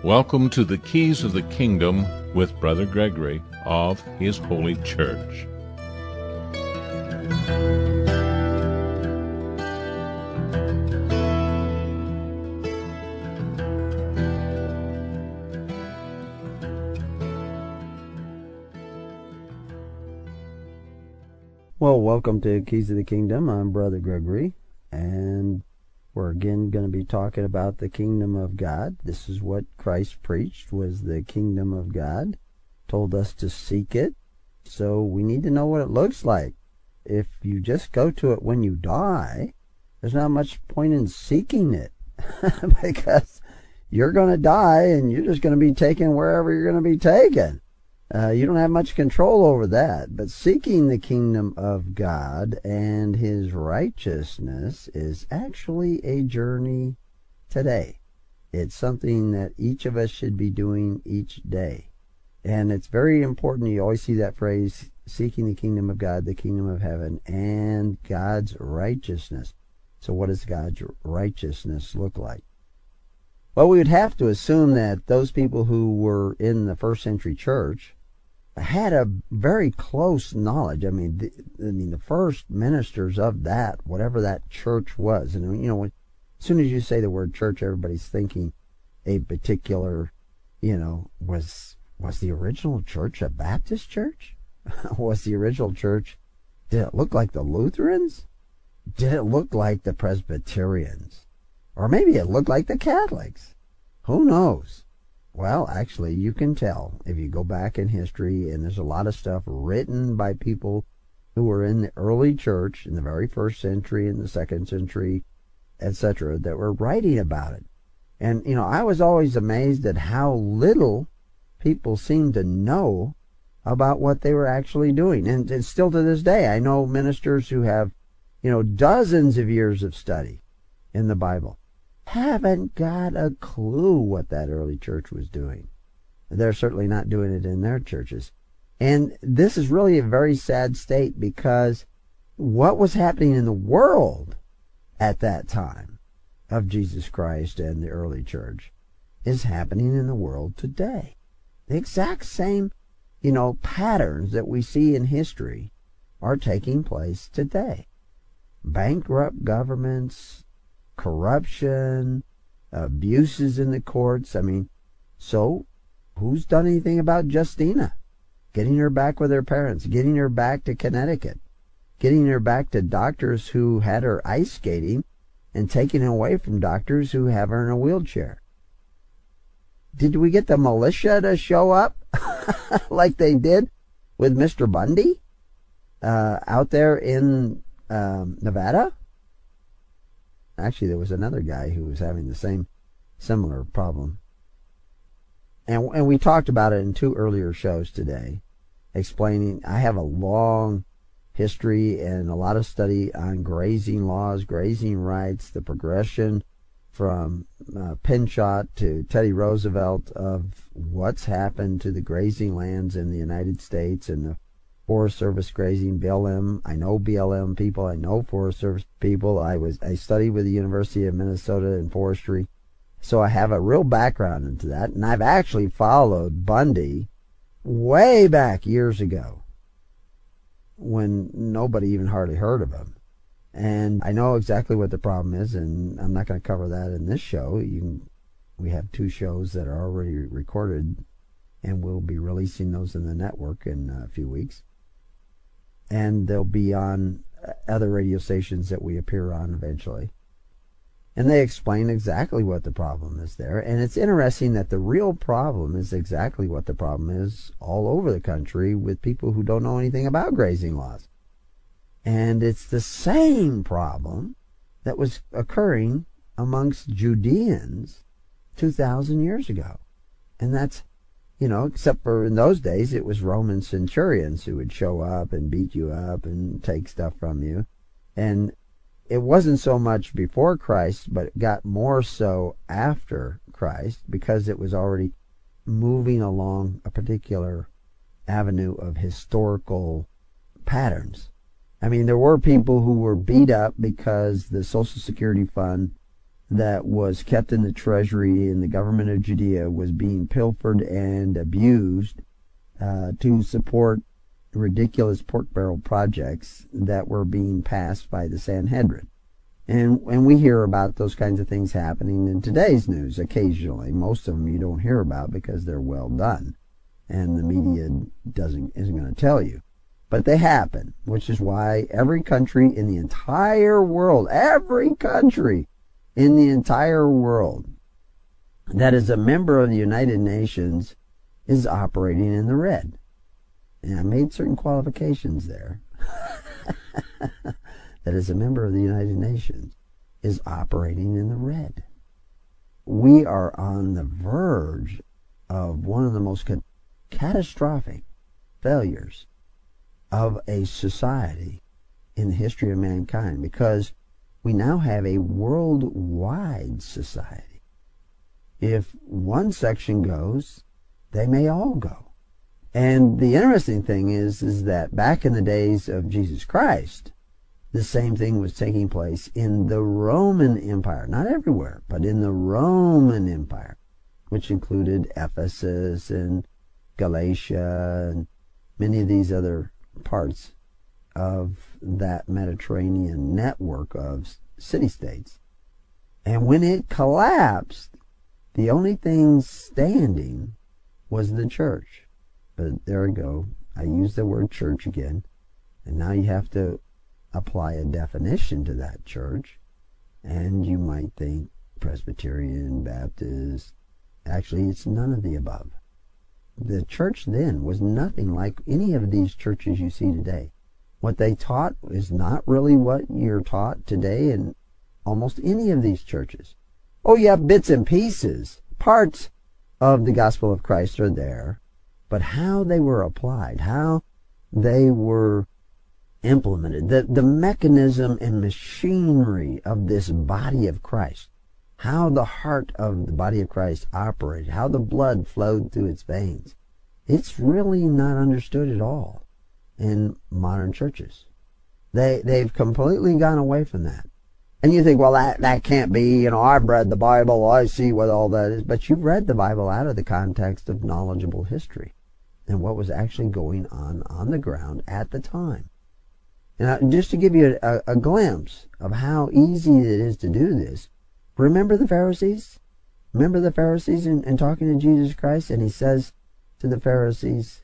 Welcome to the Keys of the Kingdom with Brother Gregory of His Holy Church. Well, welcome to Keys of the Kingdom. I'm Brother Gregory, and we're again going to be talking about the kingdom of God. This is what Christ preached, was the kingdom of God. Told us to seek it, so we need to know what it looks like. If you just go to it when you die, there's not much point in seeking it, because you're going to die and you're just going to be taken wherever you're going to be taken. You don't have much control over that, but seeking the kingdom of God and His righteousness is actually a journey today. It's something that each of us should be doing each day. And it's very important. You always see that phrase, seeking the kingdom of God, the kingdom of heaven, and God's righteousness. So what does God's righteousness look like? Well, we would have to assume that those people who were in the first century church had a very close knowledge. I mean, the first ministers of that, whatever that church was, and as soon as you say the word church, everybody's thinking a particular, was the original church a Baptist church? Was the original church, did it look like the Lutherans? Did it look like the Presbyterians? Or maybe it looked like the Catholics? Who knows? Well, actually, you can tell if you go back in history, and there's a lot of stuff written by people who were in the early church, in the very first century, in the second century, etc., that were writing about it. And, I was always amazed at how little people seemed to know about what they were actually doing. And still to this day, I know ministers who have, dozens of years of study in the Bible, haven't got a clue what that early church was doing. They're certainly not doing it in their churches. And this is really a very sad state, because what was happening in the world at that time of Jesus Christ and the early church is happening in the world today. The exact same, patterns that we see in history are taking place today. Bankrupt governments, corruption, abuses in the courts. So who's done anything about Justina? Getting her back with her parents, getting her back to Connecticut, getting her back to doctors who had her ice skating, and taking her away from doctors who have her in a wheelchair. Did we get the militia to show up like they did with Mr. Bundy out there in Nevada? Actually, there was another guy who was having the same similar problem. And we talked about it in 2 earlier shows today, explaining I have a long history and a lot of study on grazing laws, grazing rights, the progression from Pinchot to Teddy Roosevelt of what's happened to the grazing lands in the United States and the Forest Service grazing, BLM. I know BLM people. I know Forest Service people. I studied with the University of Minnesota in forestry. So I have a real background into that. And I've actually followed Bundy way back years ago when nobody even hardly heard of him. And I know exactly what the problem is, and I'm not going to cover that in this show. We have 2 shows that are already recorded, and we'll be releasing those in the network in a few weeks. And they'll be on other radio stations that we appear on eventually. And they explain exactly what the problem is there. And it's interesting that the real problem is exactly what the problem is all over the country with people who don't know anything about grazing laws. And it's the same problem that was occurring amongst Judeans 2,000 years ago. And that's, except for in those days, it was Roman centurions who would show up and beat you up and take stuff from you. And it wasn't so much before Christ, but it got more so after Christ, because it was already moving along a particular avenue of historical patterns. There were people who were beat up because the Social Security fund that was kept in the treasury in the government of Judea was being pilfered and abused to support ridiculous pork barrel projects that were being passed by the Sanhedrin. And we hear about those kinds of things happening in today's news occasionally. Most of them you don't hear about because they're well done, and the media isn't going to tell you. But they happen, which is why every country in the entire world, every country in the entire world that is a member of the United Nations is operating in the red. And I made certain qualifications there. That is a member of the United Nations is operating in the red. We are on the verge of one of the most catastrophic failures of a society in the history of mankind, because we now have a worldwide society. If one section goes, they may all go. And the interesting thing is that back in the days of Jesus Christ, the same thing was taking place in the Roman Empire. Not everywhere, but in the Roman Empire, which included Ephesus and Galatia and many of these other parts of that Mediterranean network of city-states. And when it collapsed, the only thing standing was the church. But there we go. I use the word church again. And now you have to apply a definition to that church. And you might think Presbyterian, Baptist. Actually, it's none of the above. The church then was nothing like any of these churches you see today. What they taught is not really what you're taught today in almost any of these churches. Oh, you have bits and pieces. Parts of the gospel of Christ are there. But how they were applied, how they were implemented, the mechanism and machinery of this body of Christ, how the heart of the body of Christ operated, how the blood flowed through its veins, it's really not understood at all in modern churches. They've completely gone away from that. And you think, well, that can't be, I've read the Bible, I see what all that is. But you've read the Bible out of the context of knowledgeable history and what was actually going on the ground at the time. And just to give you a glimpse of how easy it is to do this, remember the Pharisees? Remember the Pharisees in talking to Jesus Christ? And he says to the Pharisees,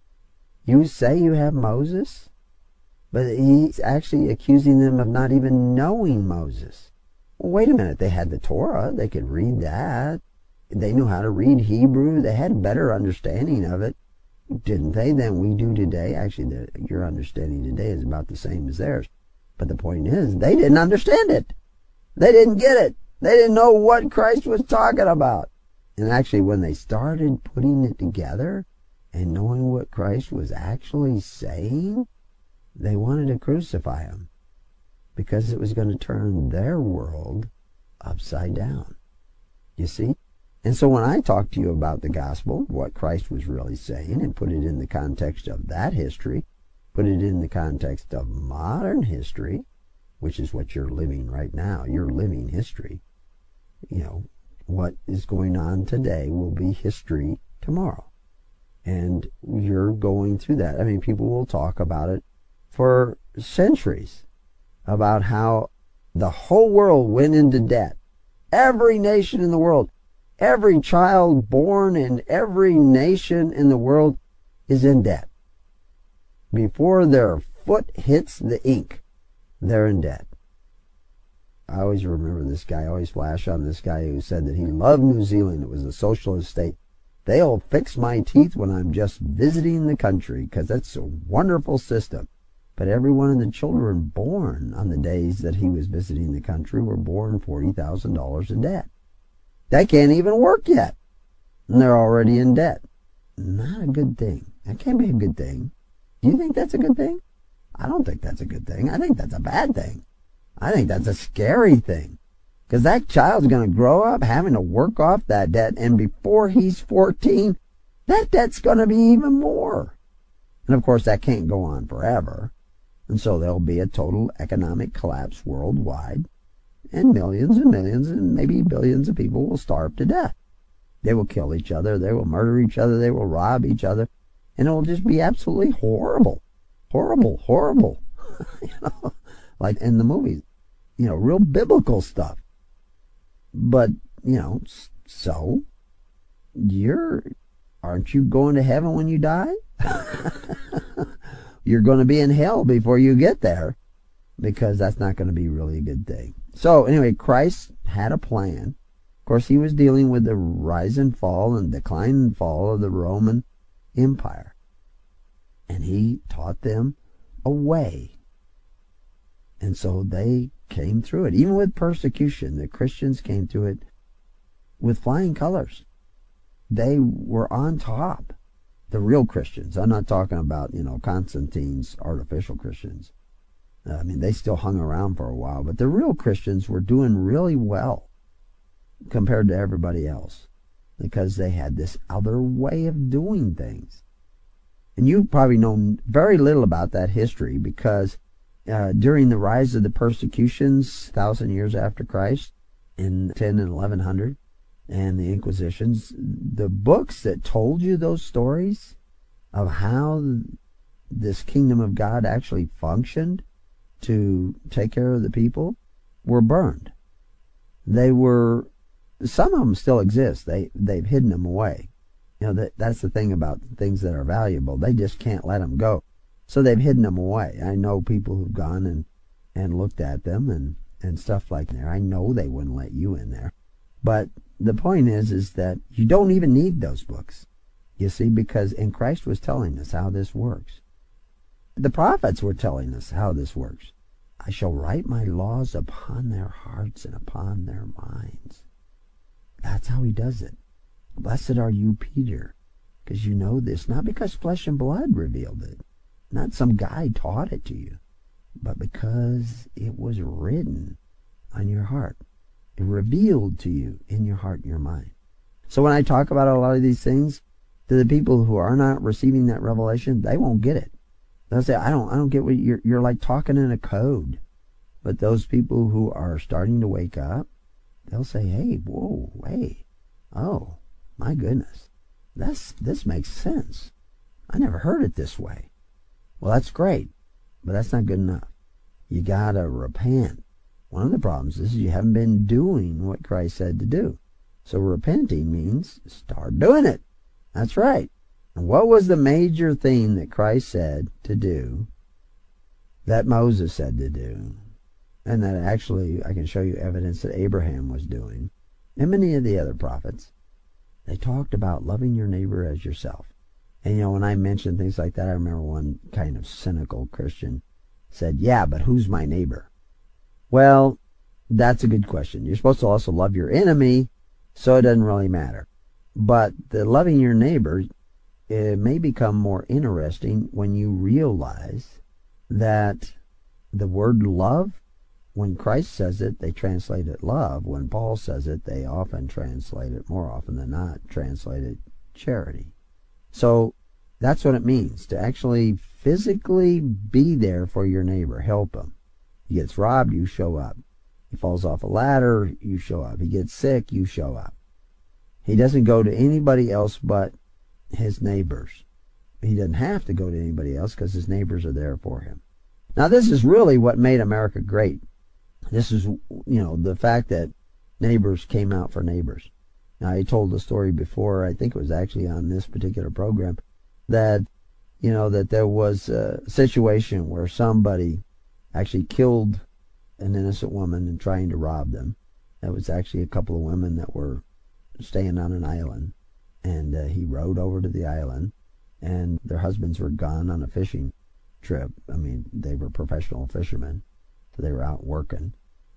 you say you have Moses? But he's actually accusing them of not even knowing Moses. Well, wait a minute. They had the Torah. They could read that. They knew how to read Hebrew. They had a better understanding of it, didn't they, than we do today? Actually, your understanding today is about the same as theirs. But the point is, they didn't understand it. They didn't get it. They didn't know what Christ was talking about. And actually, when they started putting it together and knowing what Christ was actually saying, they wanted to crucify him because it was going to turn their world upside down. You see? And so when I talk to you about the gospel, what Christ was really saying, and put it in the context of that history, put it in the context of modern history, which is what you're living right now. You're living history. What is going on today will be history tomorrow. And you're going through that. I mean, people will talk about it for centuries, about how the whole world went into debt. Every nation in the world, every child born in every nation in the world is in debt. Before their foot hits the ink, they're in debt. I always remember this guy, I always flash on this guy who said that he loved New Zealand. It was a socialist state. They'll fix my teeth when I'm just visiting the country because that's a wonderful system. But every one of the children born on the days that he was visiting the country were born $40,000 in debt. They can't even work yet, and they're already in debt. Not a good thing. That can't be a good thing. Do you think that's a good thing? I don't think that's a good thing. I think that's a bad thing. I think that's a scary thing. Because that child's going to grow up having to work off that debt, and before he's 14, that debt's going to be even more. And of course, that can't go on forever. And so there'll be a total economic collapse worldwide. and millions and maybe billions of people will starve to death. They will kill each other, they will murder each other, they will rob each other, and it will just be absolutely horrible. Horrible. Like in the movies, real biblical stuff. But, so aren't you going to heaven when you die? You're going to be in hell before you get there, because that's not going to be really a good thing. So anyway, Christ had a plan. Of course, he was dealing with the rise and fall and decline and fall of the Roman Empire. And he taught them a way. And so they came through it. Even with persecution, the Christians came through it with flying colors. They were on top. The real Christians. I'm not talking about, Constantine's artificial Christians. They still hung around for a while, but the real Christians were doing really well compared to everybody else, because they had this other way of doing things. And you probably know very little about that history, because during the rise of the persecutions 1,000 years after Christ, in 10 and 1100, and the Inquisitions, the books that told you those stories of how this kingdom of God actually functioned to take care of the people were burned. Some of them still exist. They've hidden them away. That's the thing about things that are valuable. They just can't let them go. So they've hidden them away. I know people who've gone and looked at them and stuff like that. I know they wouldn't let you in there. But the point is that you don't even need those books. You see, because Christ was telling us how this works. The prophets were telling us how this works. I shall write my laws upon their hearts and upon their minds. That's how he does it. Blessed are you, Peter, because you know this, not because flesh and blood revealed it, not some guy taught it to you, but because it was written on your heart. It revealed to you in your heart and your mind. So when I talk about a lot of these things, to the people who are not receiving that revelation, they won't get it. They'll say, I don't get what you're like talking in a code. But those people who are starting to wake up, they'll say, hey, whoa, hey, oh, my goodness, this makes sense. I never heard it this way. Well, that's great, but that's not good enough. You gotta repent. One of the problems is you haven't been doing what Christ said to do. So repenting means start doing it. That's right. And what was the major thing that Christ said to do, that Moses said to do, and that actually I can show you evidence that Abraham was doing, and many of the other prophets? They talked about loving your neighbor as yourself. And when I mentioned things like that, I remember one kind of cynical Christian said, yeah, but who's my neighbor? Well, that's a good question. You're supposed to also love your enemy, so it doesn't really matter. But the loving your neighbor, it may become more interesting when you realize that the word love, when Christ says it, they translate it love. When Paul says it, they often translate it, more often than not, translate it charity. So that's what it means, to actually physically be there for your neighbor, help him. He gets robbed, you show up. He falls off a ladder, you show up. He gets sick, you show up. He doesn't go to anybody else but his neighbors. He doesn't have to go to anybody else because his neighbors are there for him. Now, this is really what made America great. This is, the fact that neighbors came out for neighbors. Now, I told the story before, I think it was actually on this particular program, that, that there was a situation where somebody actually killed an innocent woman in trying to rob them. There was actually a couple of women that were staying on an island, and he rowed over to the island, and their husbands were gone on a fishing trip. They were professional fishermen, so they were out working.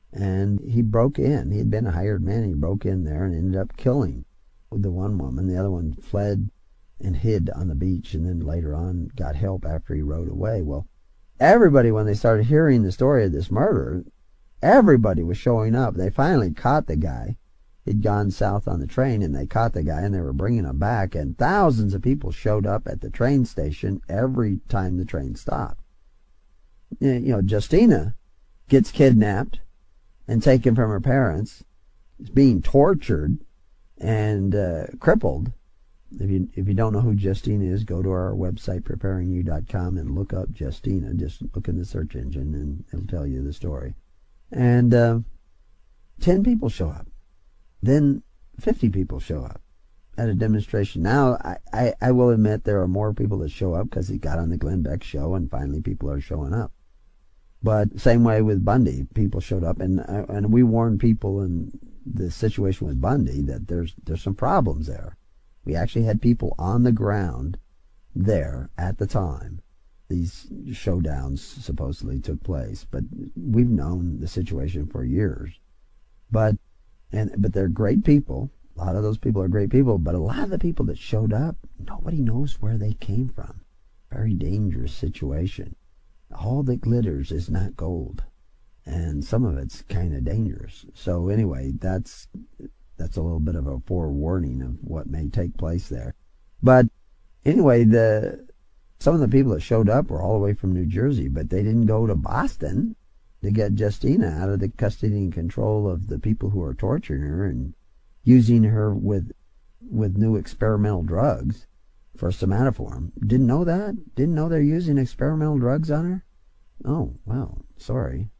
And he broke in. He had been a hired man. He broke in there and ended up killing the one woman. The other one fled and hid on the beach, and then later on got help after he rowed away. Well, everybody, when they started hearing the story of this murder, everybody was showing up. They finally caught the guy. He'd gone south on the train, and they caught the guy, and they were bringing him back, and thousands of people showed up at the train station every time the train stopped. Justina gets kidnapped, and taken from her parents, is being tortured and crippled. If you don't know who Justina is, go to our website, preparingyou.com, and look up Justina. Just look in the search engine, and it'll tell you the story. And 10 people show up. Then 50 people show up at a demonstration. Now, I will admit there are more people that show up because he got on the Glenn Beck show, and finally people are showing up. But same way with Bundy, people showed up, and we warned people in the situation with Bundy that there's some problems there. We actually had people on the ground there at the time these showdowns supposedly took place, but we've known the situation for years. But they're great people. A lot of those people are great people, but a lot of the people that showed up, nobody knows where they came from. Very dangerous situation. All that glitters is not gold, and some of it's kind of dangerous. So anyway, that's a little bit of a forewarning of what may take place there. But anyway, some of the people that showed up were all the way from New Jersey, but they didn't go to Boston to get Justina out of the custody and control of the people who are torturing her and using her with new experimental drugs for somatoform. Didn't know that? Didn't know they're using experimental drugs on her? Oh, well, sorry.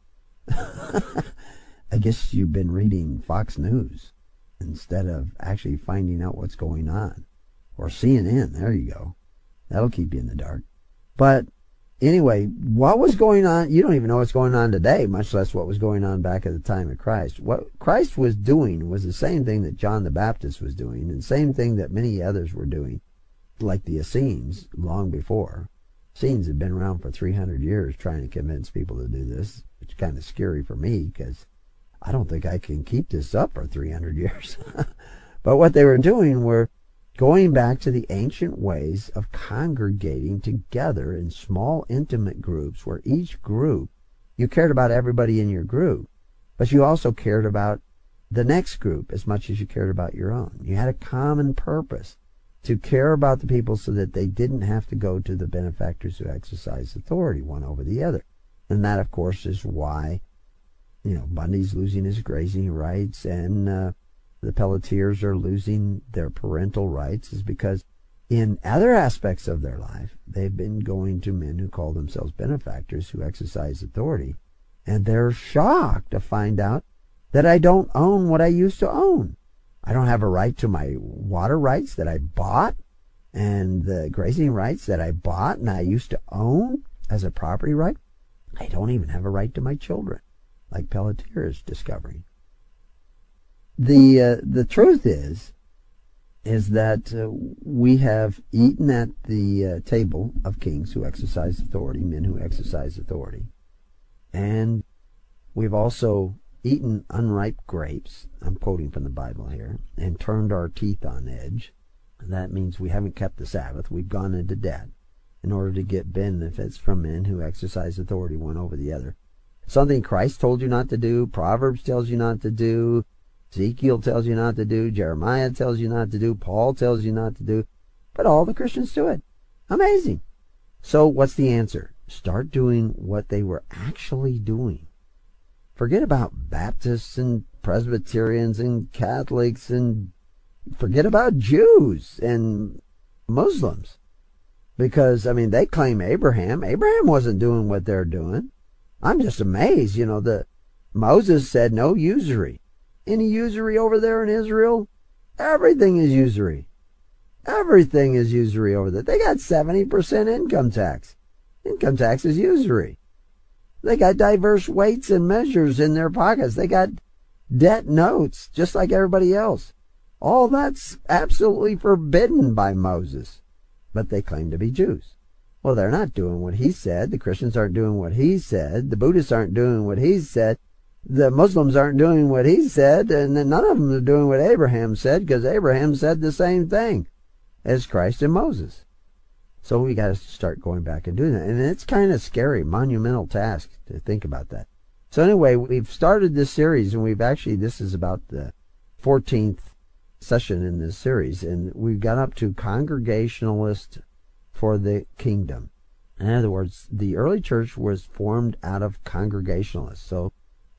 I guess you've been reading Fox News instead of actually finding out what's going on. Or CNN, there you go. That'll keep you in the dark. But anyway, what was going on? You don't even know what's going on today, much less what was going on back at the time of Christ. What Christ was doing was the same thing that John the Baptist was doing, and the same thing that many others were doing, like the Essenes long before. Essenes had been around for 300 years trying to convince people to do this. It's kind of scary for me because I don't think I can keep this up for 300 years. But what they were doing were going back to the ancient ways of congregating together in small, intimate groups where each group, you cared about everybody in your group, but you also cared about the next group as much as you cared about your own. You had a common purpose to care about the people so that they didn't have to go to the benefactors who exercised authority one over the other. And that, of course, is why Bundy's losing his grazing rights and the Pelletiers are losing their parental rights, is because in other aspects of their life, they've been going to men who call themselves benefactors who exercise authority. And they're shocked to find out that I don't own what I used to own. I don't have a right to my water rights that I bought and the grazing rights that I bought and I used to own as a property right. I don't even have a right to my children, like Pelletier is discovering. The truth is that we have eaten at the table of kings who exercise authority, men who exercise authority, and we've also eaten unripe grapes, I'm quoting from the Bible here, and turned our teeth on edge. That means we haven't kept the Sabbath. We've gone into debt in order to get benefits from men who exercise authority one over the other. Something Christ told you not to do, Proverbs tells you not to do, Ezekiel tells you not to do, Jeremiah tells you not to do, Paul tells you not to do, but all the Christians do it. Amazing. So what's the answer? Start doing what they were actually doing. Forget about Baptists and Presbyterians and Catholics, and forget about Jews and Muslims. Because, they claim Abraham. Abraham wasn't doing what they're doing. I'm just amazed. That Moses said no usury. Any usury over there in Israel? Everything is usury. Everything is usury over there. They got 70% income tax. Income tax is usury. They got diverse weights and measures in their pockets. They got debt notes, just like everybody else. All that's absolutely forbidden by Moses. But they claim to be Jews. Well, they're not doing what he said. The Christians aren't doing what he said. The Buddhists aren't doing what he said. The Muslims aren't doing what he said. And none of them are doing what Abraham said, because Abraham said the same thing as Christ and Moses. So we got to start going back and doing that. And it's kind of scary, monumental task to think about that. So anyway, we've started this series, and this is about the 14th session in this series, and we've got up to Congregationalist for the Kingdom. In other words, the early church was formed out of Congregationalists. So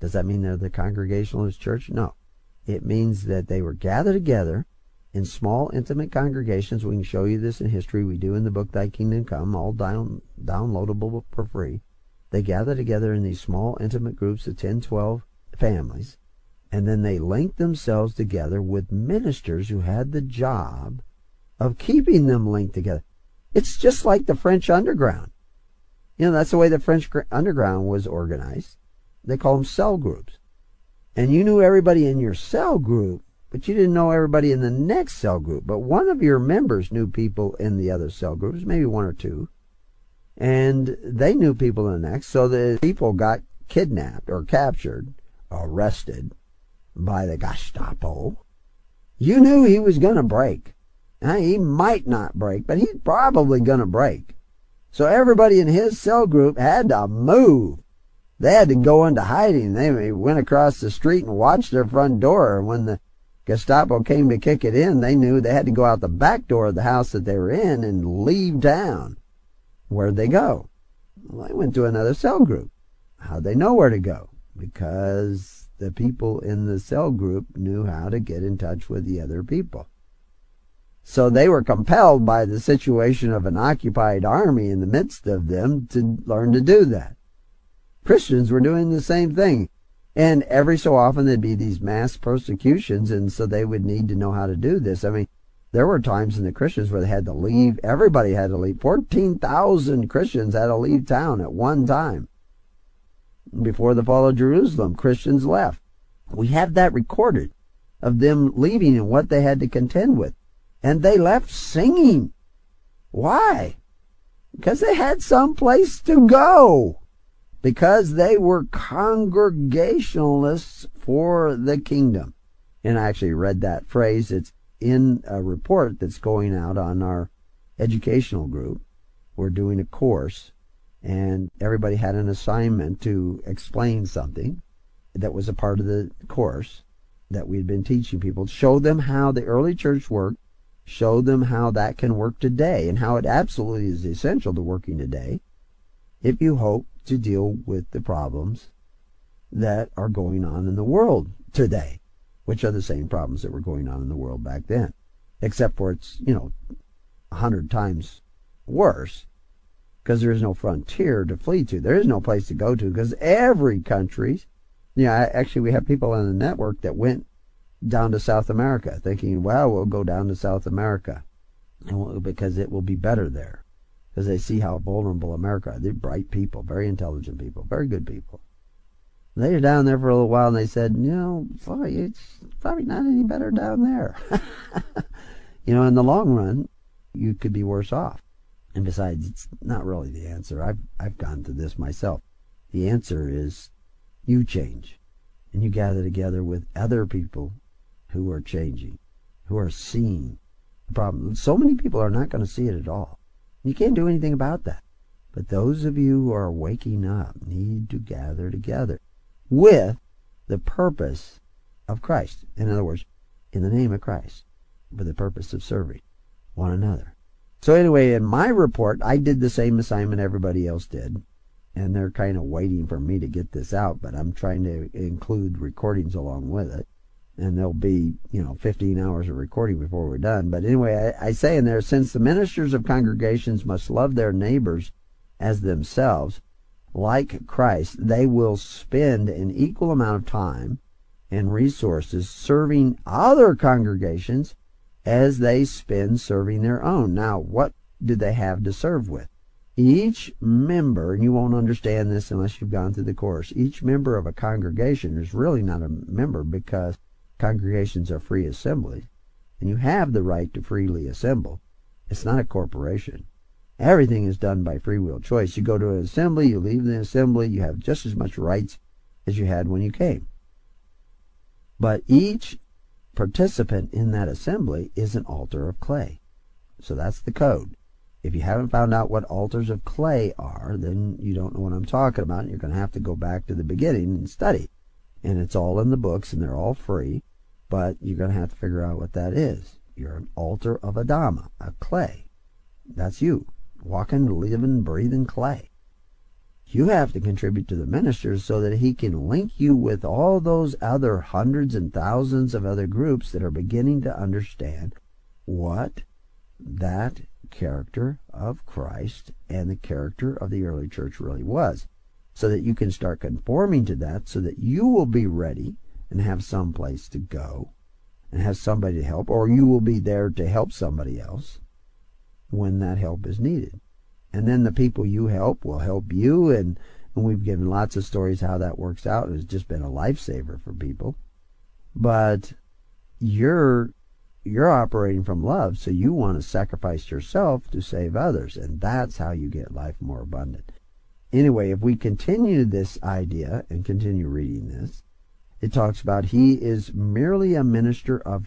Does that mean they're the Congregationalist church? No. It means that they were gathered together in small, intimate congregations. We can show you this in history. We do in the book Thy Kingdom Come, all downloadable for free. They gather together in these small, intimate groups of 10, 12 families, and then they linked themselves together with ministers who had the job of keeping them linked together. It's just like the French underground. That's the way the French underground was organized. They call them cell groups. And you knew everybody in your cell group, but you didn't know everybody in the next cell group. But one of your members knew people in the other cell groups, maybe one or two, and they knew people in the next. So the people got kidnapped or captured, arrested by the Gestapo. You knew he was going to break. Now, he might not break, but he's probably going to break. So everybody in his cell group had to move. They had to go into hiding. They went across the street and watched their front door. When the Gestapo came to kick it in, they knew they had to go out the back door of the house that they were in and leave town. Where'd they go? Well, they went to another cell group. How'd they know where to go? Because the people in the cell group knew how to get in touch with the other people. So they were compelled by the situation of an occupied army in the midst of them to learn to do that. Christians were doing the same thing. And every so often there'd be these mass persecutions, and so they would need to know how to do this. I mean, there were times in the Christians where they had to leave. Everybody had to leave. 14,000 Christians had to leave town at one time. Before the fall of Jerusalem, Christians left. We have that recorded of them leaving and what they had to contend with. And they left singing. Why? Because they had some place to go. Because they were Congregationalists for the kingdom. And I actually read that phrase. It's in a report that's going out on our educational group. We're doing a course, and everybody had an assignment to explain something that was a part of the course that we'd been teaching people. Show them how the early church worked. Show them how that can work today, and how it absolutely is essential to working today if you hope to deal with the problems that are going on in the world today, which are the same problems that were going on in the world back then, except for it's 100 times worse, because there is no frontier to flee to. There is no place to go to, because every country, actually we have people on the network that went down to South America thinking, well, we'll go down to South America because it will be better there, because they see how vulnerable America is. They're bright people, very intelligent people, very good people. They were down there for a little while, and they said, it's probably not any better down there. In the long run, you could be worse off. And besides, it's not really the answer. I've gone through this myself. The answer is you change, and you gather together with other people who are changing, who are seeing the problem. So many people are not going to see it at all. You can't do anything about that. But those of you who are waking up need to gather together with the purpose of Christ. In other words, in the name of Christ, for the purpose of serving one another. So anyway, in my report, I did the same assignment everybody else did. And they're kind of waiting for me to get this out, but I'm trying to include recordings along with it. And there'll be, 15 hours of recording before we're done. But anyway, I say in there, since the ministers of congregations must love their neighbors as themselves, like Christ, they will spend an equal amount of time and resources serving other congregations as they spend serving their own. Now, what do they have to serve with? Each member, and you won't understand this unless you've gone through the course, each member of a congregation is really not a member, because congregations are free assemblies, and you have the right to freely assemble. It's not a corporation. Everything is done by free will choice. You go to an assembly, you leave the assembly, you have just as much rights as you had when you came. But each participant in that assembly is an altar of clay. So that's the code. If you haven't found out what altars of clay are, then you don't know what I'm talking about. You're going to have to go back to the beginning and study. And it's all in the books, and they're all free. But you're going to have to figure out what that is. You're an altar of Adama, a clay. That's you, walking, living, breathing clay. You have to contribute to the ministers so that he can link you with all those other hundreds and thousands of other groups that are beginning to understand what that character of Christ and the character of the early church really was, so that you can start conforming to that, so that you will be ready and have some place to go and have somebody to help, or you will be there to help somebody else when that help is needed. And then the people you help will help you, and we've given lots of stories how that works out. It's just been a lifesaver for people. But you're operating from love, so you want to sacrifice yourself to save others, and that's how you get life more abundant. Anyway, if we continue this idea and continue reading this, it talks about he is merely a minister of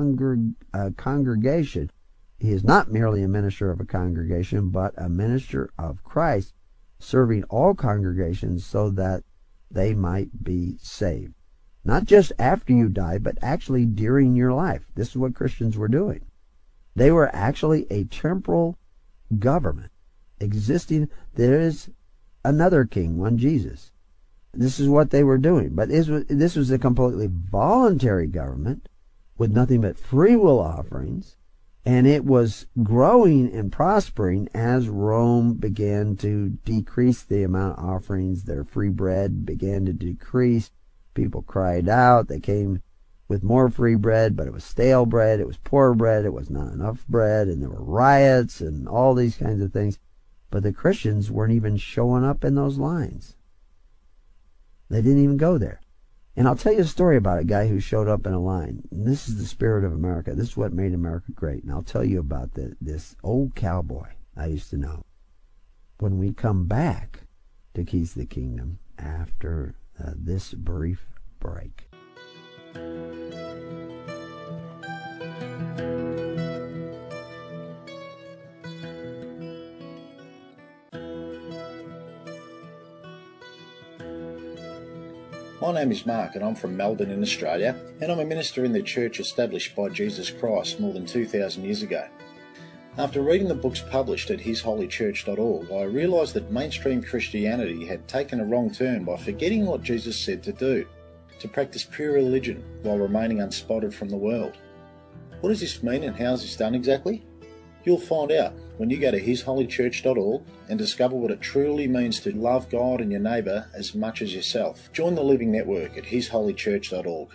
congregation. He is not merely a minister of a congregation, but a minister of Christ, serving all congregations so that they might be saved. Not just after you die, but actually during your life. This is what Christians were doing. They were actually a temporal government existing. There is another king, one Jesus. This is what they were doing. But this was a completely voluntary government with nothing but free will offerings. And it was growing and prospering as Rome began to decrease the amount of offerings. Their free bread began to decrease. People cried out. They came with more free bread, but it was stale bread. It was poor bread. It was not enough bread. And there were riots and all these kinds of things. But the Christians weren't even showing up in those lines. They didn't even go there. And I'll tell you a story about a guy who showed up in a line. And this is the spirit of America. This is what made America great. And I'll tell you about this old cowboy I used to know. When we come back to Keys to the Kingdom after this brief break. My name is Mark and I'm from Melbourne in Australia, and I'm a minister in the church established by Jesus Christ more than 2,000 years ago. After reading the books published at hisholychurch.org, I realised that mainstream Christianity had taken a wrong turn by forgetting what Jesus said to do, to practice pure religion while remaining unspotted from the world. What does this mean and how is this done exactly? You'll find out when you go to hisholychurch.org and discover what it truly means to love God and your neighbour as much as yourself. Join the Living Network at hisholychurch.org.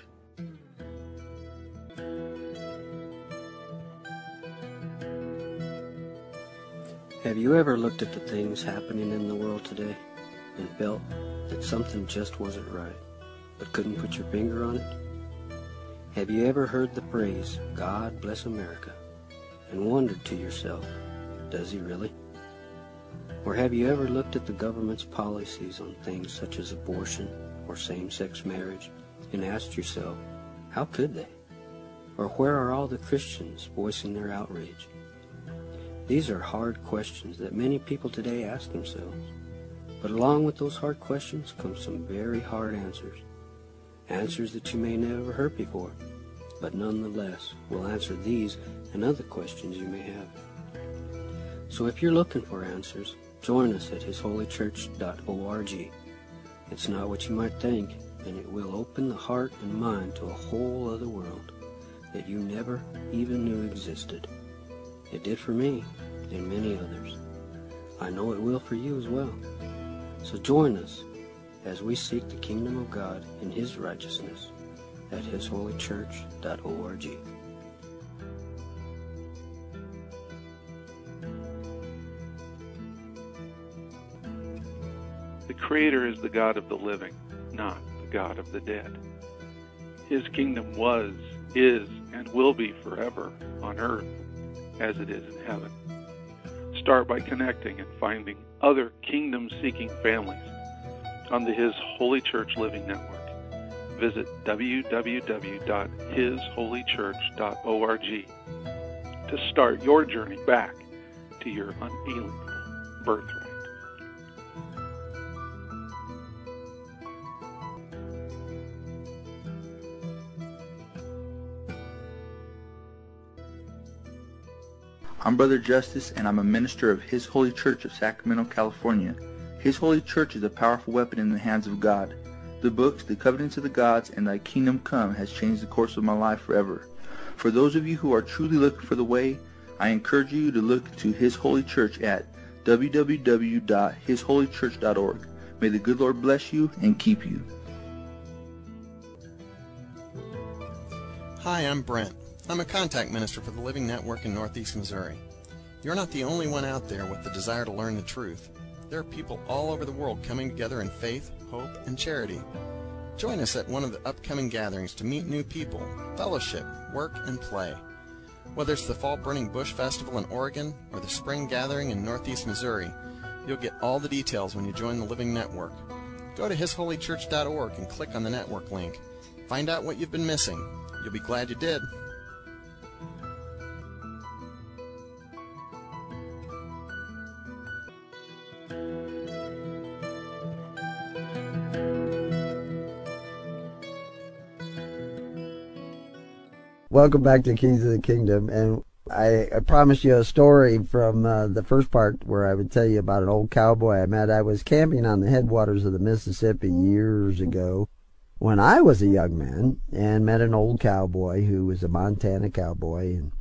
Have you ever looked at the things happening in the world today and felt that something just wasn't right, but couldn't put your finger on it? Have you ever heard the phrase, God bless America, and wondered to yourself, does he really? Or have you ever looked at the government's policies on things such as abortion or same-sex marriage and asked yourself, how could they? Or where are all the Christians voicing their outrage? These are hard questions that many people today ask themselves. But along with those hard questions come some very hard answers. Answers that you may never have heard before, but nonetheless will answer these and other questions you may have. So if you're looking for answers, join us at hisholychurch.org. It's not what you might think, and it will open the heart and mind to a whole other world that you never even knew existed. It did for me and many others. I know it will for you as well. So join us as we seek the kingdom of God and his righteousness at hisholychurch.org. The Creator is the God of the living, not the God of the dead. His kingdom was, is, and will be forever on earth as it is in heaven. Start by connecting and finding other kingdom-seeking families on the His Holy Church Living Network. Visit www.hisholychurch.org to start your journey back to your unalienable birthright. I'm Brother Justice, and I'm a minister of His Holy Church of Sacramento, California. His holy church is a powerful weapon in the hands of God. The books, The Covenants of the Gods, and Thy Kingdom Come has changed the course of my life forever. For those of you who are truly looking for the way, I encourage you to look to His Holy Church at www.hisholychurch.org. May the good Lord bless you and keep you. Hi, I'm Brent. I'm a contact minister for the Living Network in Northeast Missouri. You're not the only one out there with the desire to learn the truth. There are people all over the world coming together in faith, hope, and charity. Join us at one of the upcoming gatherings to meet new people, fellowship, work, and play. Whether it's the Fall Burning Bush Festival in Oregon or the Spring Gathering in Northeast Missouri, you'll get all the details when you join the Living Network. Go to hisholychurch.org and click on the network link. Find out what you've been missing. You'll be glad you did. Welcome back to Keys of the Kingdom, and I promised you a story from the first part where I would tell you about an old cowboy I met. I was camping on the headwaters of the Mississippi years ago when I was a young man and met an old cowboy who was a Montana cowboy. And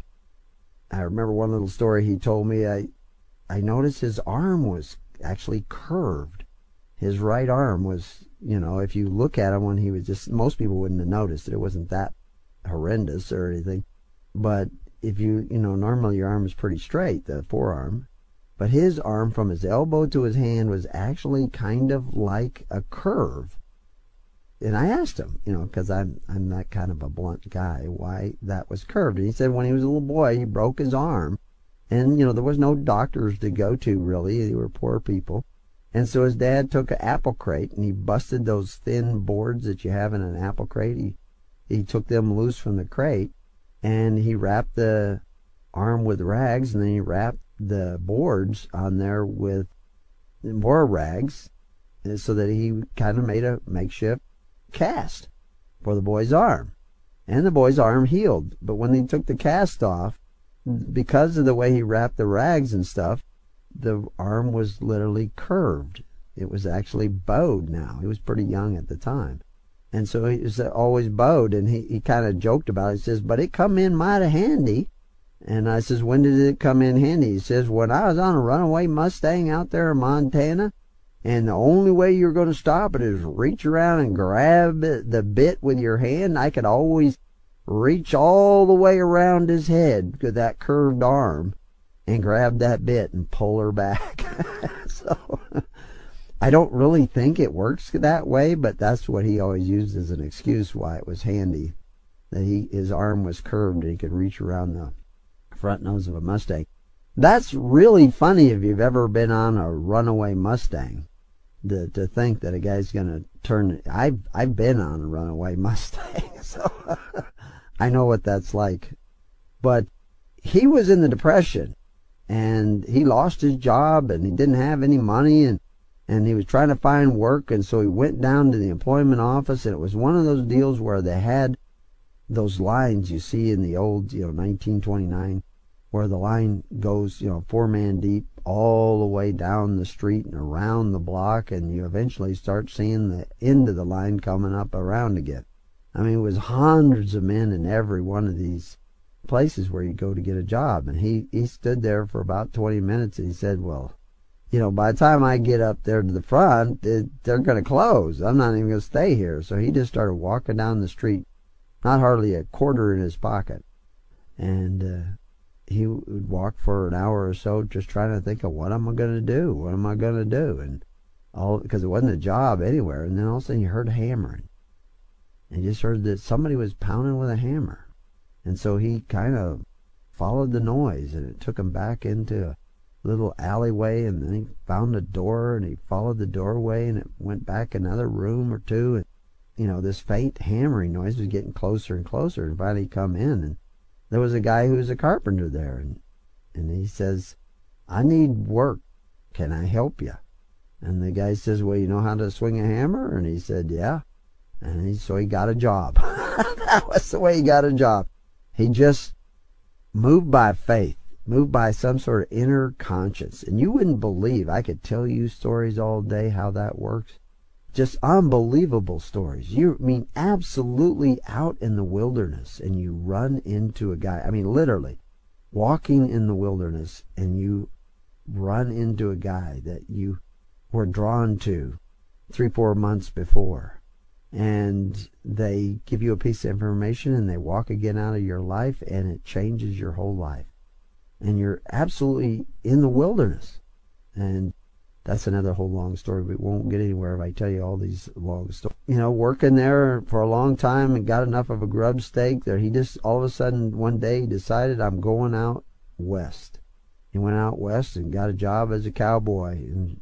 I remember one little story he told me. I noticed his arm was actually curved. His right arm was, if you look at him when he was just, most people wouldn't have noticed that it wasn't that horrendous or anything, but if normally your arm is pretty straight, the forearm, but his arm from his elbow to his hand was actually kind of like a curve. And I asked him, because I'm that kind of a blunt guy, why that was curved. And he said when he was a little boy, he broke his arm, and there was no doctors to go to really. They were poor people. And so his dad took an apple crate and he busted those thin boards that you have in an apple crate. He took them loose from the crate, and he wrapped the arm with rags, and then he wrapped the boards on there with more rags, so that he kind of made a makeshift cast for the boy's arm. And the boy's arm healed. But when he took the cast off, because of the way he wrapped the rags and stuff, the arm was literally curved. It was actually bowed now. He was pretty young at the time. And so he was always bowed, and he kind of joked about it. He says, but it come in mighty handy. And I says, when did it come in handy? He says, when I was on a runaway Mustang out there in Montana, and the only way you're going to stop it is reach around and grab the bit with your hand. I could always reach all the way around his head with that curved arm and grab that bit and pull her back. So I don't really think it works that way, but that's what he always used as an excuse why it was handy, that his arm was curved and he could reach around the front nose of a Mustang. That's really funny if you've ever been on a runaway Mustang, to think that a guy's going to turn. I've been on a runaway Mustang, so I know what that's like. But he was in the Depression, and he lost his job, and he didn't have any money, and he was trying to find work, and so he went down to the employment office, and it was one of those deals where they had those lines you see in the old, 1929, where the line goes, 4-man deep all the way down the street and around the block, and you eventually start seeing the end of the line coming up around again. I mean, it was hundreds of men in every one of these places where you go to get a job, and he stood there for about 20 minutes, and he said, well, by the time I get up there to the front, they're going to close. I'm not even going to stay here. So he just started walking down the street, not hardly a quarter in his pocket. And he would walk for an hour or so just trying to think of what am I going to do? What am I going to do? And all because it wasn't a job anywhere. And then all of a sudden you heard hammering. And you just heard that somebody was pounding with a hammer. And so he kind of followed the noise, and it took him back into a little alleyway, and then he found a door, and he followed the doorway, and it went back another room or two, and this faint hammering noise was getting closer and closer, and finally he come in, and there was a guy who was a carpenter there, and he says, I need work, can I help you? And the guy says, well, you know how to swing a hammer? And he said, yeah. And so he got a job. That was the way he got a job. He just moved by faith. moved by some sort of inner conscience. And you wouldn't believe, I could tell you stories all day how that works. Just unbelievable stories. You mean absolutely out in the wilderness and you run into a guy, I mean literally walking in the wilderness, and you run into a guy that you were drawn to 3-4 months before, and they give you a piece of information and they walk again out of your life, and it changes your whole life, and you're absolutely in the wilderness. And that's another whole long story. We won't get anywhere if I tell you all these long stories. Working there for a long time and got enough of a grub stake that he just all of a sudden one day decided, I'm going out west. He went out west and got a job as a cowboy, and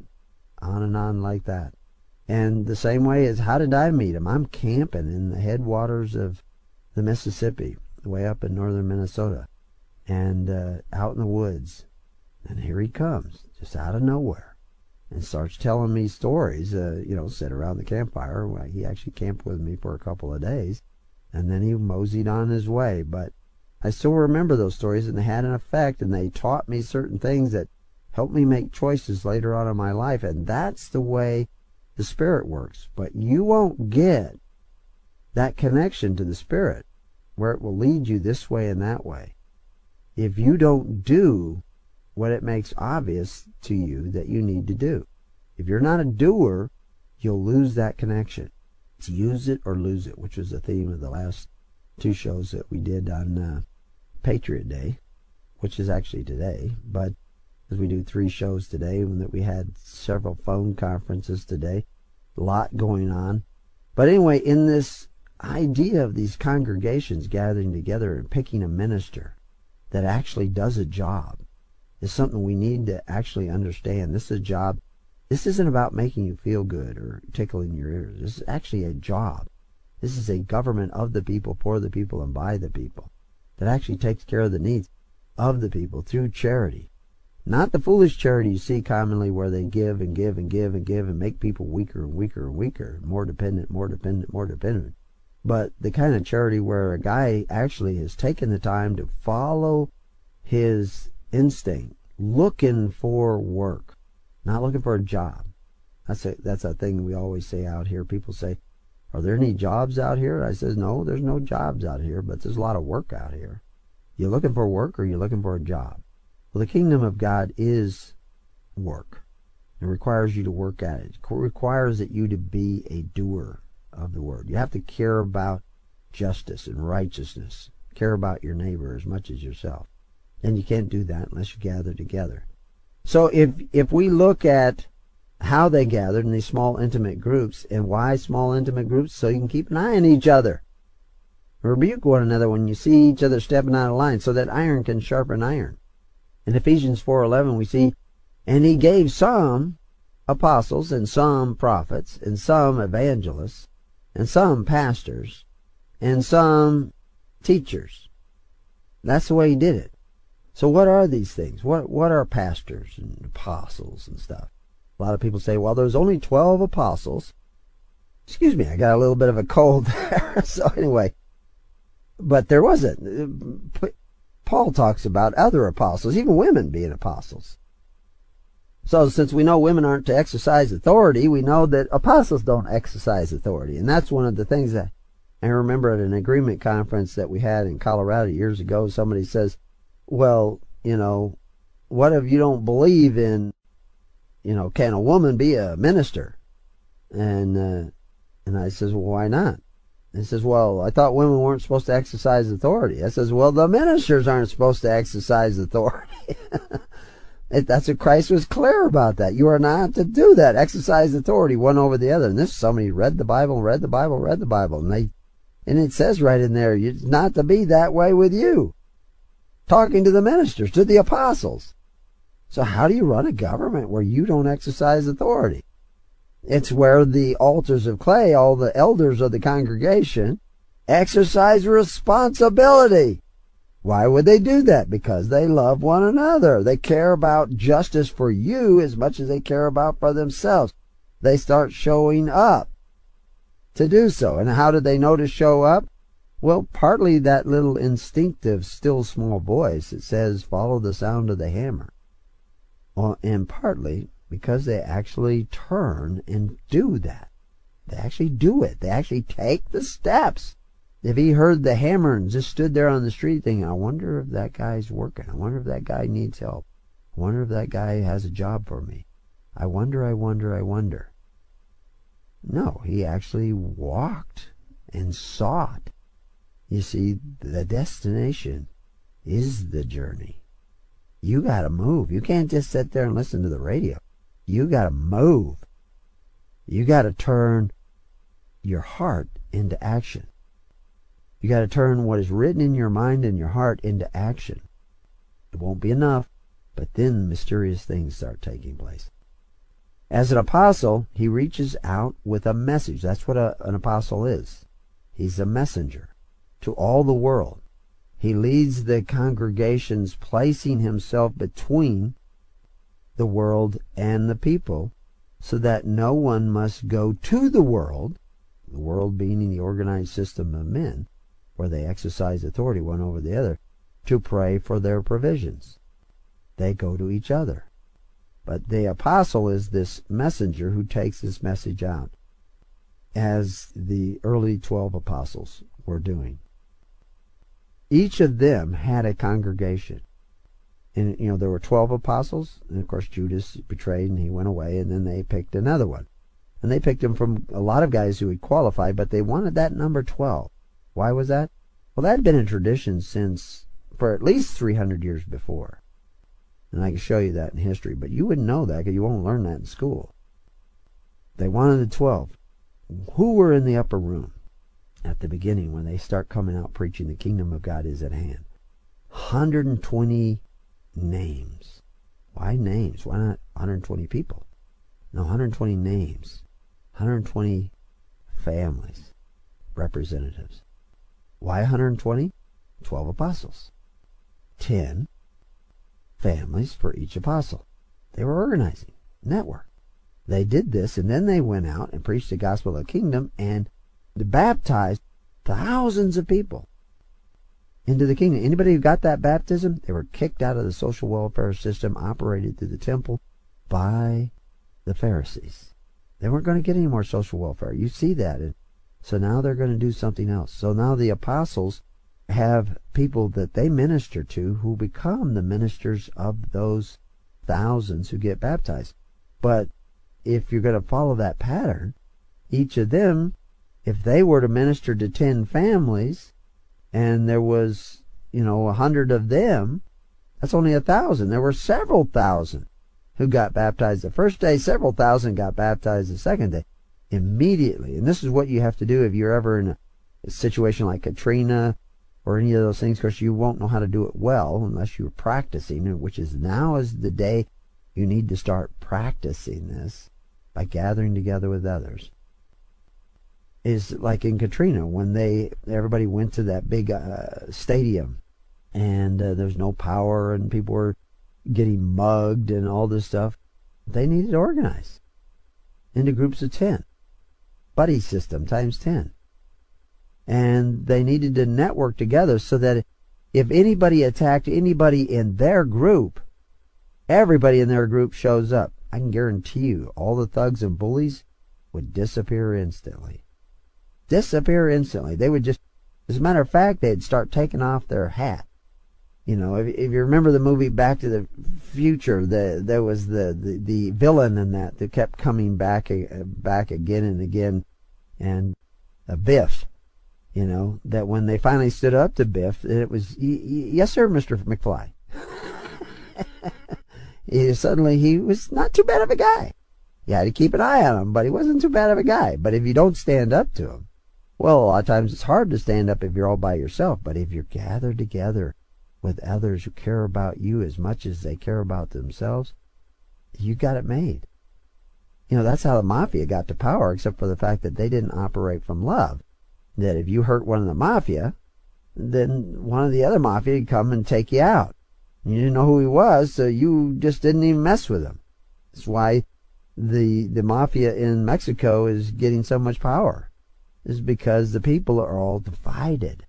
on like that. And the same way is, how did I meet him? I'm camping in the headwaters of the Mississippi, way up in northern Minnesota, and out in the woods. And here he comes, just out of nowhere, and starts telling me stories, sit around the campfire. Well, he actually camped with me for a couple of days, and then he moseyed on his way. But I still remember those stories, and they had an effect, and they taught me certain things that helped me make choices later on in my life. And that's the way the Spirit works. But you won't get that connection to the Spirit, where it will lead you this way and that way, if you don't do what it makes obvious to you that you need to do. If you're not a doer, you'll lose that connection. It's use it or lose it, which was the theme of the last 2 shows that we did on Patriot Day, which is actually today. But as we do 3 shows today, and that we had several phone conferences today, a lot going on. But anyway, in this idea of these congregations gathering together and picking a minister that actually does a job, is something we need to actually understand. This is a job. This isn't about making you feel good or tickling your ears. This is actually a job. This is a government of the people, for the people, and by the people, that actually takes care of the needs of the people through charity. Not the foolish charity you see commonly, where they give and give and give and give and make people weaker and weaker and weaker, more dependent, more dependent, more dependent. But the kind of charity where a guy actually has taken the time to follow his instinct, looking for work, not looking for a job. That's a thing we always say out here. People say, are there any jobs out here? I says, no, there's no jobs out here, but there's a lot of work out here. You looking for work, or you looking for a job? Well, the kingdom of God is work. It requires you to work at it. It requires that you to be a doer of the word. You have to care about justice and righteousness, care about your neighbor as much as yourself. And you can't do that unless you gather together. So if we look at how they gathered in these small intimate groups, and why small intimate groups, so you can keep an eye on each other. Rebuke one another when you see each other stepping out of line, so that iron can sharpen iron. In Ephesians 4:11 we see, and he gave some apostles, and some prophets, and some evangelists, and some pastors, and some teachers. That's the way he did it. So what are these things? What are pastors and apostles and stuff? A lot of people say, well, there's only 12 apostles. Excuse me, I got a little bit of a cold there. So anyway, but there wasn't. Paul talks about other apostles, even women being apostles. So since we know women aren't to exercise authority, we know that apostles don't exercise authority. And that's one of the things that I remember at an agreement conference that we had in Colorado years ago. Somebody says, well, what if you don't believe in, can a woman be a minister? And I says, well, why not? And he says, well, I thought women weren't supposed to exercise authority. I says, well, the ministers aren't supposed to exercise authority. That's what Christ was clear about that. You are not to do that. Exercise authority one over the other. And this somebody read the Bible, and it says right in there, it's not to be that way with you. Talking to the ministers, to the apostles. So how do you run a government where you don't exercise authority? It's where the altars of clay, all the elders of the congregation, exercise responsibility. Why would they do that? Because they love one another. They care about justice for you as much as they care about for themselves. They start showing up to do so. And how do they know to show up? Well, partly that little instinctive, still small voice that says, follow the sound of the hammer. Well, and partly because they actually turn and do that. They actually do it. They actually take the steps. If he heard the hammer and just stood there on the street thinking, I wonder if that guy's working. I wonder if that guy needs help. I wonder if that guy has a job for me. I wonder. No, he actually walked and sought. You see, the destination is the journey. You got to move. You can't just sit there and listen to the radio. You got to move. You got to turn your heart into action. You got to turn what is written in your mind and your heart into action. It won't be enough, but then mysterious things start taking place. As an apostle, he reaches out with a message. That's what an apostle is. He's a messenger to all the world. He leads the congregations, placing himself between the world and the people, so that no one must go to the world being the organized system of men, where they exercise authority one over the other, to pray for their provisions. They go to each other. But the apostle is this messenger who takes this message out, as the early 12 apostles were doing. Each of them had a congregation. And, there were 12 apostles, and of course Judas betrayed and he went away, and then they picked another one. And they picked him from a lot of guys who had qualified, but they wanted that number 12. Why was that? Well, that had been a tradition for at least 300 years before. And I can show you that in history, but you wouldn't know that because you won't learn that in school. They wanted the 12. Who were in the upper room at the beginning when they start coming out preaching the kingdom of God is at hand? 120 names. Why names? Why not 120 people? No, 120 names. 120 families, representatives. Why 120? 12 apostles. 10 families for each apostle. They were organizing, network. They did this, and then they went out and preached the gospel of the kingdom and baptized thousands of people into the kingdom. Anybody who got that baptism, they were kicked out of the social welfare system operated through the temple by the Pharisees. They weren't going to get any more social welfare. You see that. And so now they're going to do something else. So now the apostles have people that they minister to who become the ministers of those thousands who get baptized. But if you're going to follow that pattern, each of them, if they were to minister to 10 families and there was, 100 of them, that's only 1,000. There were several thousand who got baptized the first day, several thousand got baptized the second day. Immediately. And this is what you have to do if you're ever in a situation like Katrina or any of those things. Of course, you won't know how to do it well unless you're practicing, which is now is the day you need to start practicing this by gathering together with others. Is like in Katrina when everybody went to that big stadium and there's no power and people were getting mugged and all this stuff. They needed to organize into groups of 10. Buddy system times 10. And they needed to network together so that if anybody attacked anybody in their group, everybody in their group shows up. I can guarantee you all the thugs and bullies would disappear instantly. Disappear instantly. They would just, as a matter of fact, they'd start taking off their hat. If you remember the movie Back to the Future, there was the villain in that kept coming back again and again, and Biff. That when they finally stood up to Biff, it was, yes sir, Mr. McFly. Suddenly he was not too bad of a guy. You had to keep an eye on him, but he wasn't too bad of a guy. But if you don't stand up to him, well, a lot of times it's hard to stand up if you're all by yourself. But if you're gathered together with others who care about you as much as they care about themselves, you got it made. That's how the mafia got to power, except for the fact that they didn't operate from love. That if you hurt one of the mafia, then one of the other mafia would come and take you out. You didn't know who he was, so you just didn't even mess with him. That's why the mafia in Mexico is getting so much power, is because the people are all divided.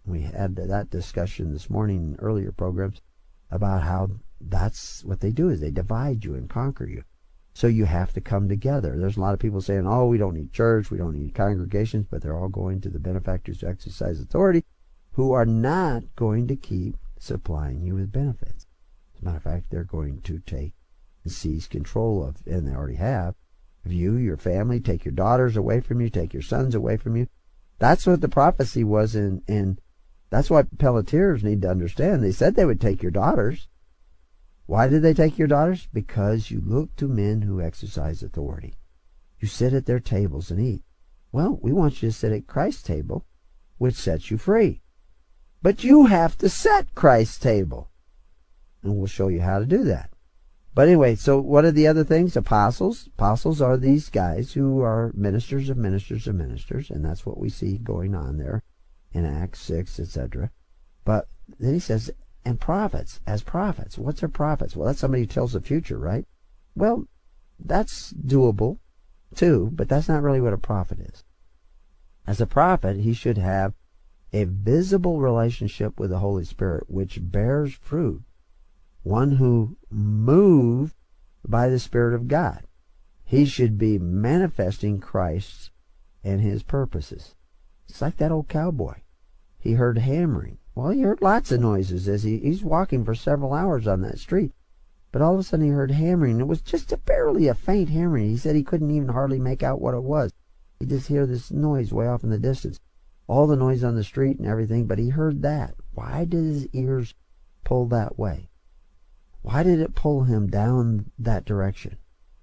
We had that discussion this morning in earlier programs about how that's what they do, is they divide you and conquer you. So you have to come together. There's a lot of people saying, oh, we don't need church, we don't need congregations, but they're all going to the benefactors who exercise authority, who are not going to keep supplying you with benefits. As a matter of fact, they're going to take and seize control of, and they already have, of you, your family, take your daughters away from you, take your sons away from you. That's what the prophecy was, and that's what Pelletiers need to understand. They said they would take your daughters. Why did they take your daughters? Because you look to men who exercise authority. You sit at their tables and eat. Well, we want you to sit at Christ's table, which sets you free. But you have to set Christ's table. And we'll show you how to do that. But anyway, so what are the other things? Apostles. Apostles are these guys who are ministers of ministers of ministers, and that's what we see going on there in Acts 6, etc. But then he says, and prophets, as prophets. What's a prophet? Well, that's somebody who tells the future, right? Well, that's doable too, but that's not really what a prophet is. As a prophet, he should have a visible relationship with the Holy Spirit, which bears fruit. One who moved by the Spirit of God. He should be manifesting Christ and his purposes. It's like that old cowboy. He heard hammering. Well, he heard lots of noises as he's walking for several hours on that street. But all of a sudden he heard hammering. It was just barely a faint hammering. He said he couldn't even hardly make out what it was. He just heard this noise way off in the distance. All the noise on the street and everything, but he heard that. Why did his ears pull that way? Why did it pull him down that direction?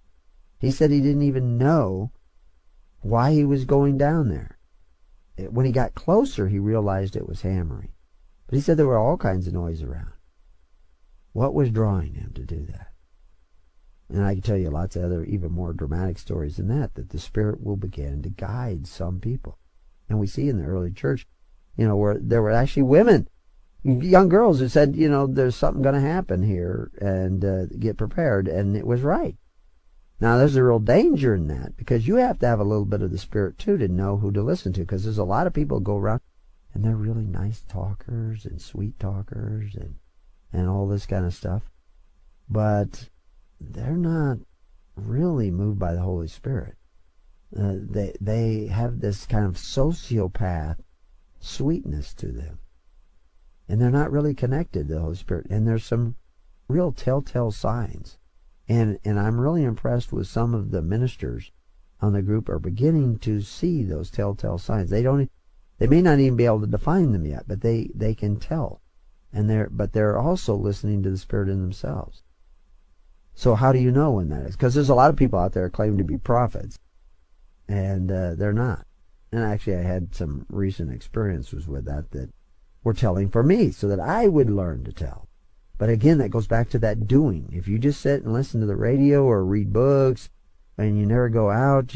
He said he didn't even know why he was going down there. When he got closer, he realized it was hammering. But he said there were all kinds of noise around. What was drawing him to do that? And I can tell you lots of other, even more dramatic stories than that the Spirit will begin to guide some people. And we see in the early church, where there were actually women, young girls who said, there's something going to happen here, and get prepared. And it was right. Now, there's a real danger in that, because you have to have a little bit of the Spirit, too, to know who to listen to, because there's a lot of people who go around, and they're really nice talkers and sweet talkers and all this kind of stuff. But they're not really moved by the Holy Spirit. They have this kind of sociopath sweetness to them. And they're not really connected to the Holy Spirit. And there's some real telltale signs. And I'm really impressed with some of the ministers on the group are beginning to see those telltale signs. They may not even be able to define them yet, but they can tell. But they're also listening to the Spirit in themselves. So how do you know when that is? Because there's a lot of people out there who claim to be prophets, and they're not. And actually, I had some recent experiences with that were telling for me, so that I would learn to tell. But again, that goes back to that doing. If you just sit and listen to the radio or read books, and you never go out,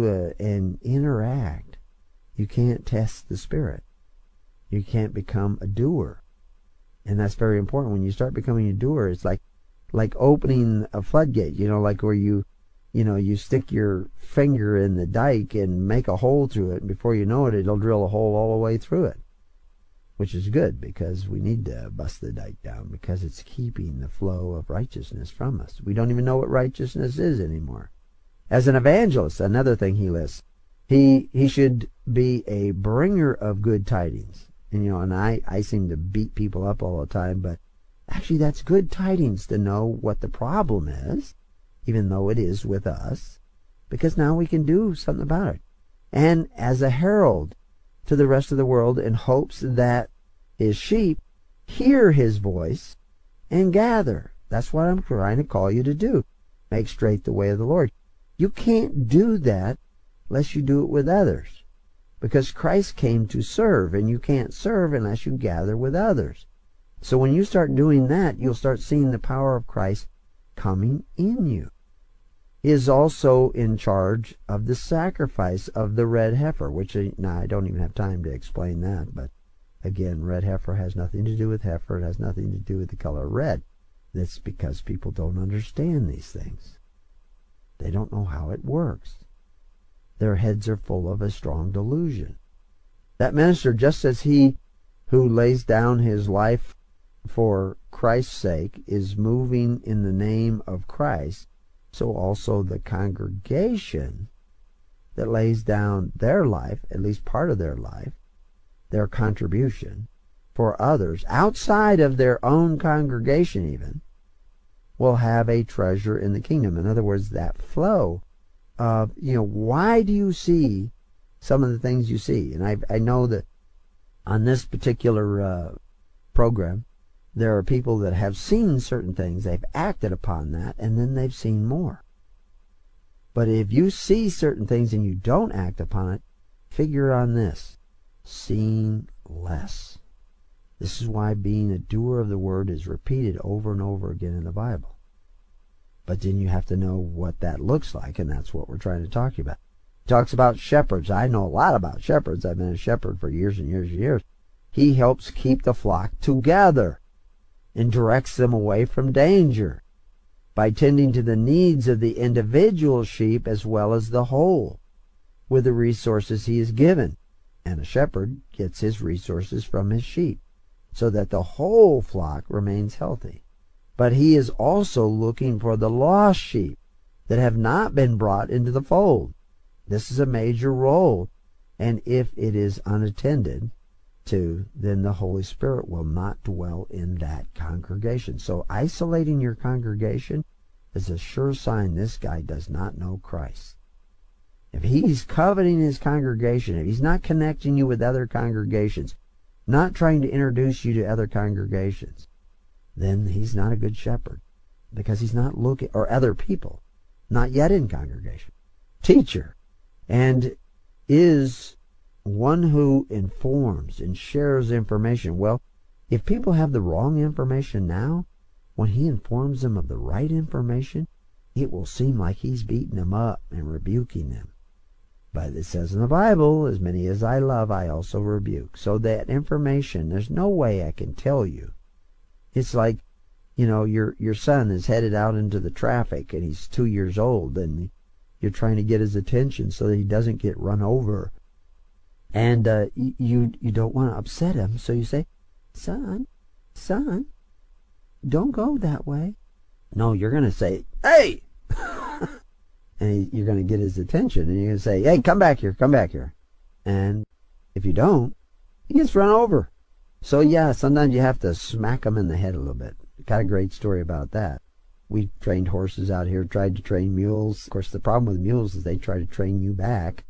and interact, you can't test the Spirit. You can't become a doer. And that's very important. When you start becoming a doer, it's like opening a floodgate, like where you stick your finger in the dike and make a hole through it, and before you know it, it'll drill a hole all the way through it. Which is good, because we need to bust the dike down, because it's keeping the flow of righteousness from us. We don't even know what righteousness is anymore. As an evangelist, another thing he lists, he should be a bringer of good tidings. And I seem to beat people up all the time, but actually that's good tidings to know what the problem is, even though it is with us, because now we can do something about it. And as a herald to the rest of the world, in hopes that his sheep hear his voice and gather. That's what I'm trying to call you to do. Make straight the way of the Lord. You can't do that unless you do it with others, because Christ came to serve, and you can't serve unless you gather with others. So when you start doing that, you'll start seeing the power of Christ coming in you. He is also in charge of the sacrifice of the red heifer, which, now I don't even have time to explain that, but again, red heifer has nothing to do with heifer. It has nothing to do with the color red. That's because people don't understand these things. They don't know how it works. Their heads are full of a strong delusion. That minister, just as he who lays down his life for Christ's sake is moving in the name of Christ, so also the congregation that lays down their life, at least part of their life, their contribution for others, outside of their own congregation even, will have a treasure in the kingdom. In other words, that flow of, why do you see some of the things you see? And I know that on this particular program, there are people that have seen certain things, they've acted upon that, and then they've seen more. But if you see certain things and you don't act upon it, figure on this: seeing less. This is why being a doer of the word is repeated over and over again in the Bible. But then you have to know what that looks like, and that's what we're trying to talk about. He talks about shepherds. I know a lot about shepherds. I've been a shepherd for years and years and years. He helps keep the flock together and directs them away from danger by tending to the needs of the individual sheep as well as the whole with the resources he is given. And a shepherd gets his resources from his sheep so that the whole flock remains healthy. But he is also looking for the lost sheep that have not been brought into the fold. This is a major role, and if it is unattended to, then the Holy Spirit will not dwell in that congregation. So isolating your congregation is a sure sign this guy does not know Christ. If he's coveting his congregation, if he's not connecting you with other congregations, not trying to introduce you to other congregations, then he's not a good shepherd, because he's not looking, or other people, not yet in congregation. Teacher, and is one who informs and shares information. Well, if people have the wrong information now, when he informs them of the right information, it will seem like he's beating them up and rebuking them. But it says in the Bible, as many as I love, I also rebuke. So that information, there's no way I can tell you. It's like, your son is headed out into the traffic and he's 2 years old, and you're trying to get his attention so that he doesn't get run over. And you don't want to upset him, so you say, son, don't go that way. No, you're going to say, hey! And you're going to get his attention, and you're going to say, hey, come back here. And if you don't, he gets run over. So yeah, sometimes you have to smack him in the head a little bit. Got a great story about that. We trained horses out here, tried to train mules. Of course, the problem with mules is they try to train you back.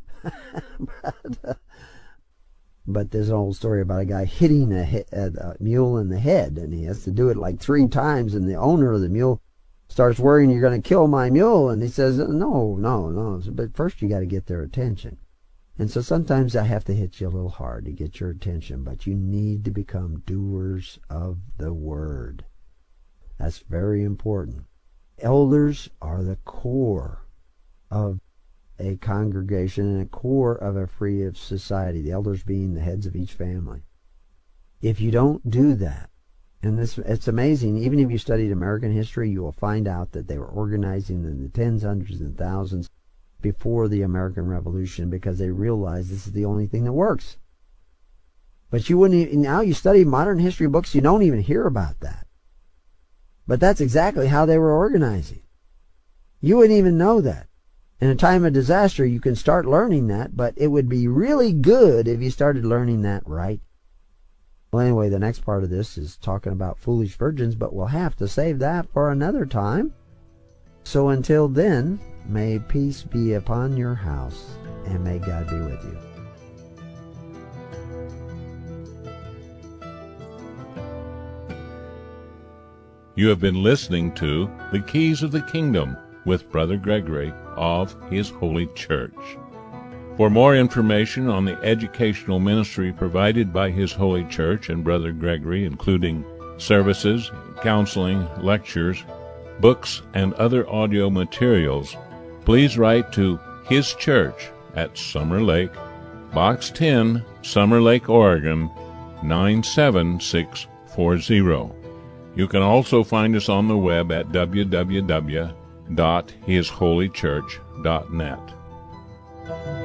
But there's an old story about a guy hitting a mule in the head, and he has to do it like 3 times, and the owner of the mule starts worrying, you're going to kill my mule, and he says, no, but first you got to get their attention. And so sometimes I have to hit you a little hard to get your attention, but you need to become doers of the word. That's very important. Elders are the core of a congregation and a core of a free society, the elders being the heads of each family. If you don't do that, and it's amazing, even if you studied American history, you will find out that they were organizing in the tens, hundreds, and thousands before the American Revolution, because they realized this is the only thing that works. But now you study modern history books, you don't even hear about that. But that's exactly how they were organizing. You wouldn't even know that. In a time of disaster, you can start learning that, but it would be really good if you started learning that right. Well, anyway, the next part of this is talking about foolish virgins, but we'll have to save that for another time. So until then, may peace be upon your house, and may God be with you. You have been listening to The Keys of the Kingdom with Brother Gregory of His Holy Church. For more information on the educational ministry provided by His Holy Church and Brother Gregory, including services, counseling, lectures, books, and other audio materials, please write to His Church at Summer Lake, Box 10, Summer Lake, Oregon, 97640. You can also find us on the web at www.hisholychurch.net.